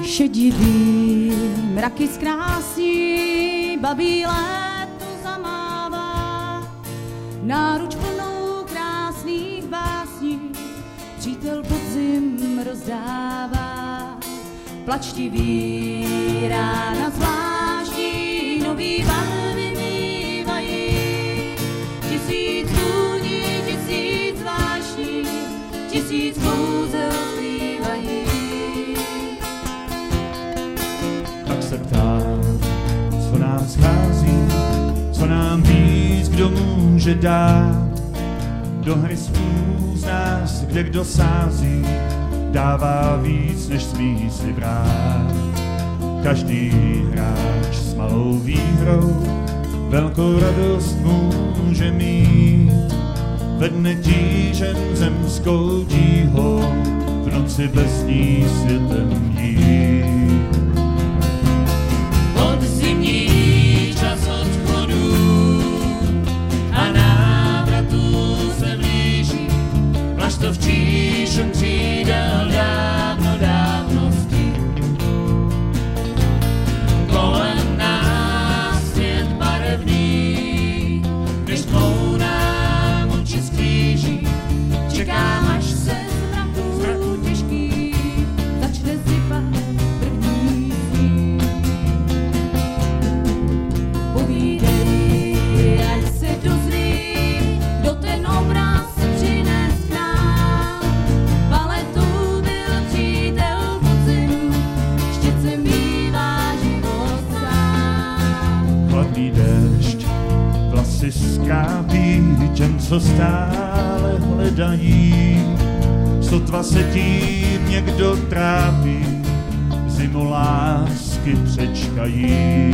Šedivý mraky zkrásní, babí léto zamává, náruč plnou krásných básní, přítel podzim rozdává. Plačtivý rána zvláštní, nový barvy mývají, tisíc vůní, tisíc zvláštní, tisíc kouzel zpívají. Tak se ptám, co nám schází, co nám víc kdo může dát. Do hry spolu z nás, kde kdo sází, dává víc, než smí si brát. Každý hráč s malou výhrou velkou radost může mít. Ve dne tížen zemskou tíhou, v noci bez ní světem jít. Podzimní čas odchodu a návratu se blíží, plaštovčí šum křídel dávno dávnosti. Kolem nás svět barevný, když tmou nám oči sklíží, čekám, až se z mraku těžký začne sypat první sníh. Povídej, ať se dozví, kdo ten obraz přines k nám. Paletou byl přítel podzim, štětce mívá život sám. Chladný déšť, vlasy skrápí těm, co stále hledají. Sotva se tím někdo trápí, zimu lásky přečkají.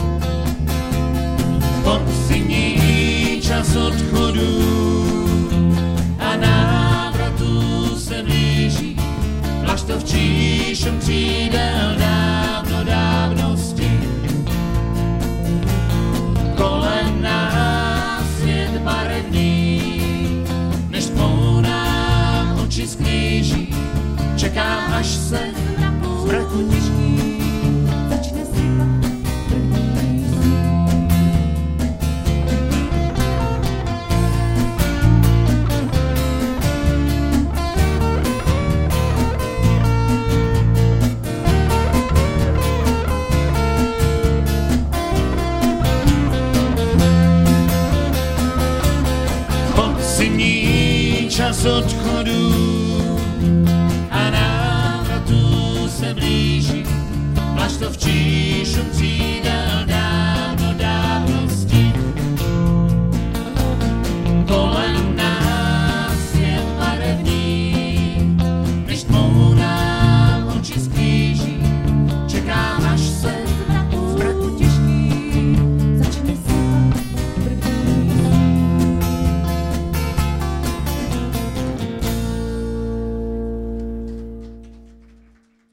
Podzimní čas odchodu a návratu se blíží, plaštovčí šum křídel dávno dávnosti. Kolem nás svět barevný, než tmou nám oči sklíží, čekám, až se z mraku těžký Začne sypat první sníh. podzimní čas odchodu a návratu se blíží, plaštovčí šum křídel dávno dávnosti. Kolem nás svět barevný, než tmou